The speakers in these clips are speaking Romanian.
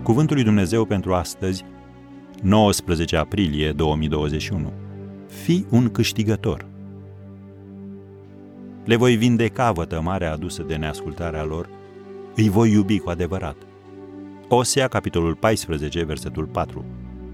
Cuvântul lui Dumnezeu pentru astăzi, 19 aprilie 2021. Fii un câștigător. Le voi vindeca vătămarea adusă de neascultarea lor, îi voi iubi cu adevărat. Osea, capitolul 14, versetul 4.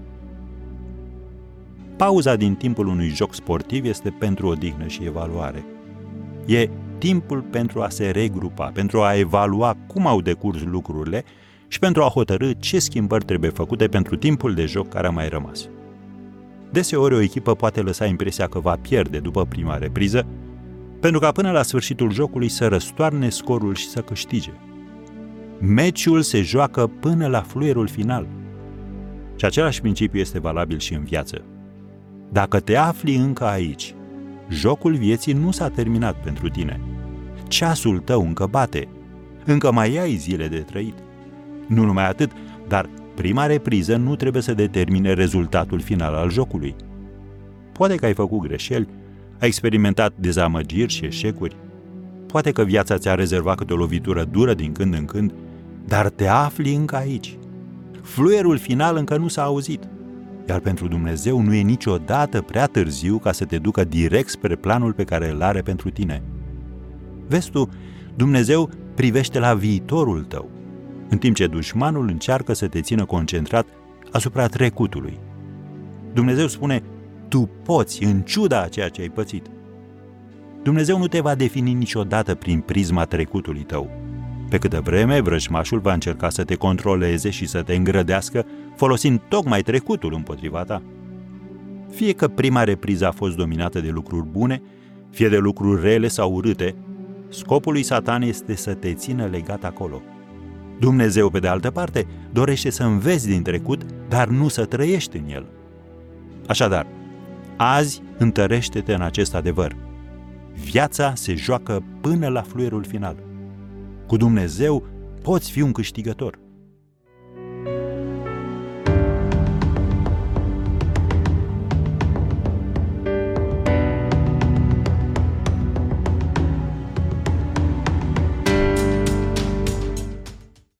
Pauza din timpul unui joc sportiv este pentru odihnă și evaluare. E timpul pentru a se regrupa, pentru a evalua cum au decurs lucrurile și pentru a hotărî ce schimbări trebuie făcute pentru timpul de joc care a mai rămas. Deseori o echipă poate lăsa impresia că va pierde după prima repriză, pentru ca până la sfârșitul jocului să răstoarne scorul și să câștige. Meciul se joacă până la fluierul final. Și același principiu este valabil și în viață. Dacă te afli încă aici, jocul vieții nu s-a terminat pentru tine. Ceasul tău încă bate. Încă mai ai zile de trăit. Nu numai atât, dar prima repriză nu trebuie să determine rezultatul final al jocului. Poate că ai făcut greșeli, ai experimentat dezamăgiri și eșecuri, poate că viața ți-a rezervat câte o lovitură dură din când în când, dar te afli încă aici. Fluierul final încă nu s-a auzit, iar pentru Dumnezeu nu e niciodată prea târziu ca să te ducă direct spre planul pe care îl are pentru tine. Vezi tu, Dumnezeu privește la viitorul tău, în timp ce dușmanul încearcă să te țină concentrat asupra trecutului. Dumnezeu spune, tu poți, în ciuda a ceea ce ai pățit. Dumnezeu nu te va defini niciodată prin prisma trecutului tău. Pe câtă vreme, vrăjmașul va încerca să te controleze și să te îngrădească, folosind tocmai trecutul împotriva ta. Fie că prima repriză a fost dominată de lucruri bune, fie de lucruri rele sau urâte, scopul lui Satan este să te țină legat acolo. Dumnezeu, pe de altă parte, dorește să înveți din trecut, dar nu să trăiești în el. Așadar, azi întărește-te în acest adevăr. Viața se joacă până la fluierul final. Cu Dumnezeu poți fi un câștigător.